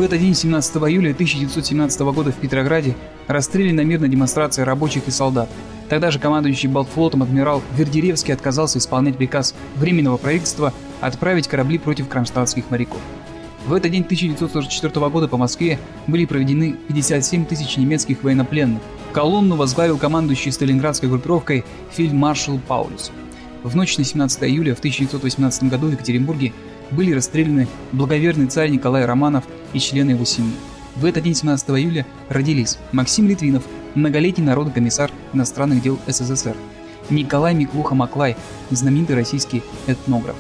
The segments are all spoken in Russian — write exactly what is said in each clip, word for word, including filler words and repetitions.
В этот день, семнадцатого июля тысяча девятьсот семнадцатого года в Петрограде, расстреляли на мирной демонстрации рабочих и солдат. Тогда же командующий Балтфлотом адмирал Вердеревский отказался исполнять приказ Временного правительства отправить корабли против кронштадтских моряков. В этот день тысяча девятьсот сорок четвёртого года по Москве были проведены пятьдесят семь тысяч немецких военнопленных. Колонну возглавил командующий Сталинградской группировкой фельдмаршал Паулюс. В ночь на семнадцатое июля в тысяча девятьсот восемнадцатом году в Екатеринбурге были расстреляны благоверный царь Николай Романов и члены его семьи. В этот день, семнадцатого июля, родились Максим Литвинов, многолетний народный комиссар иностранных дел СССР, Николай Миклуха-Маклай, знаменитый российский этнограф.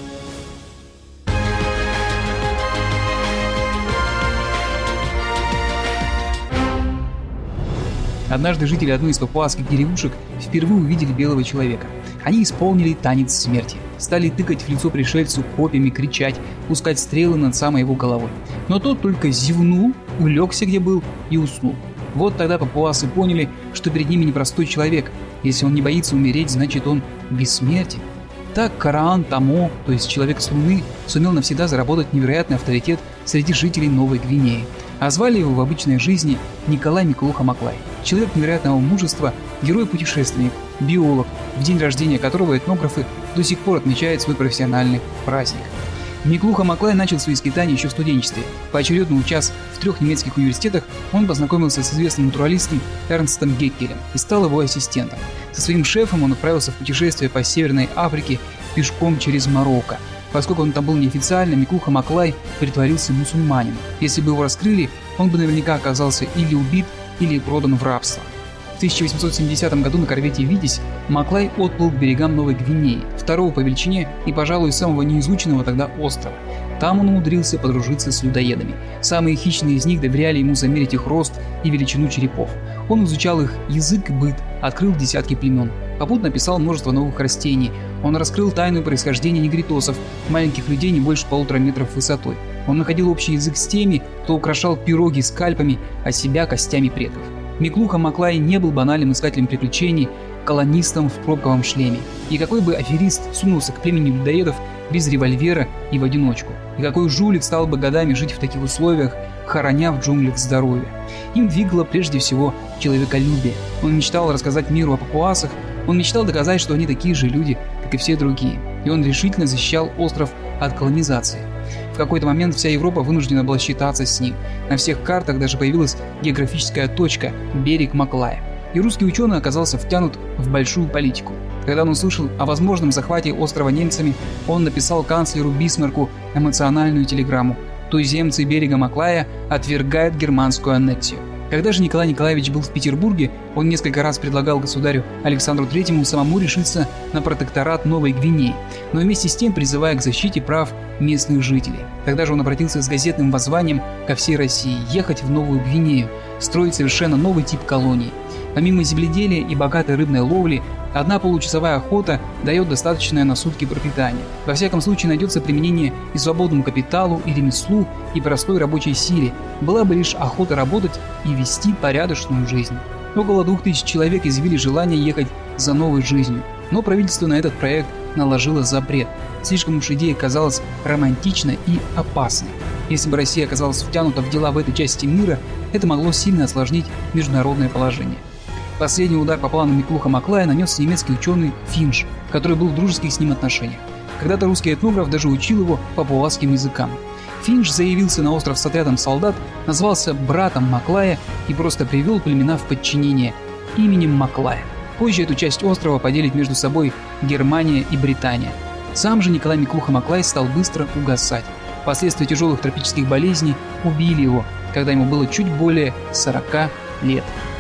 Однажды жители одной из папуасских деревушек впервые увидели белого человека. Они исполнили танец смерти, стали тыкать в лицо пришельцу копьями, кричать, пускать стрелы над самой его головой. Но тот только зевнул, улегся где был и уснул. Вот тогда папуасы поняли, что перед ними непростой человек. Если он не боится умереть, значит он бессмертен. Так Караан Тамо, то есть человек с Луны, сумел навсегда заработать невероятный авторитет среди жителей Новой Гвинеи. А звали его в обычной жизни Николай Миклуха-Маклай. Человек невероятного мужества, герой-путешественник, биолог, в день рождения которого этнографы до сих пор отмечают свой профессиональный праздник. Миклуха-Маклай начал свои скитания еще в студенчестве. Поочередно учась в трех немецких университетах, он познакомился с известным натуралистом Эрнстом Геккелем и стал его ассистентом. Со своим шефом он отправился в путешествие по Северной Африке пешком через Марокко. Поскольку он там был неофициально, Миклуха-Маклай притворился мусульманином. Если бы его раскрыли, он бы наверняка оказался или убит, или продан в рабство. В тысяча восемьсот семидесятом году на корвете «Витязь» Маклай отплыл к берегам Новой Гвинеи, второго по величине и, пожалуй, самого неизученного тогда острова. Там он умудрился подружиться с людоедами. Самые хищные из них доверяли ему замерить их рост и величину черепов. Он изучал их язык и быт, открыл десятки племен. Попутно написал множество новых растений. Он раскрыл тайну происхождения негритосов, маленьких людей не больше полутора метров высотой. Он находил общий язык с теми, кто украшал пироги скальпами, а себя костями предков. Миклуха-Маклай не был банальным искателем приключений, колонистом в пробковом шлеме. И какой бы аферист сунулся к племени людоедов без револьвера и в одиночку? И какой жулик стал бы годами жить в таких условиях, хороня в джунглях здоровья? Им двигало прежде всего человеколюбие. Он мечтал рассказать миру о папуасах, он мечтал доказать, что они такие же люди, как и все другие. И он решительно защищал остров от колонизации. В какой-то момент вся Европа вынуждена была считаться с ним. На всех картах даже появилась географическая точка – берег Маклая. И русский ученый оказался втянут в большую политику. Когда он услышал о возможном захвате острова немцами, он написал канцлеру Бисмарку эмоциональную телеграмму: «Туземцы берега Маклая отвергают германскую аннексию». Когда же Николай Николаевич был в Петербурге, он несколько раз предлагал государю Александру Третьему самому решиться на протекторат Новой Гвинеи, но вместе с тем призывая к защите прав местных жителей. Тогда же он обратился с газетным воззванием ко всей России ехать в Новую Гвинею, строить совершенно новый тип колонии. Помимо земледелия и богатой рыбной ловли, одна получасовая охота дает достаточное на сутки пропитание. Во всяком случае найдется применение и свободному капиталу, и ремеслу, и простой рабочей силе. Была бы лишь охота работать и вести порядочную жизнь. Около двух тысяч человек изъявили желание ехать за новой жизнью. Но правительство на этот проект наложило запрет. Слишком уж идея казалась романтичной и опасной. Если бы Россия оказалась втянута в дела в этой части мира, это могло сильно осложнить международное положение. Последний удар по плану Миклуха-Маклая нанес немецкий ученый Финш, который был в дружеских с ним отношениях. Когда-то русский этнограф даже учил его папуасским языкам. Финш заявился на остров с отрядом солдат, назвался братом Маклая и просто привел племена в подчинение именем Маклая. Позже эту часть острова поделят между собой Германия и Британия. Сам же Николай Миклуха-Маклай стал быстро угасать. Последствия тяжелых тропических болезней убили его, когда ему было чуть более сорока лет.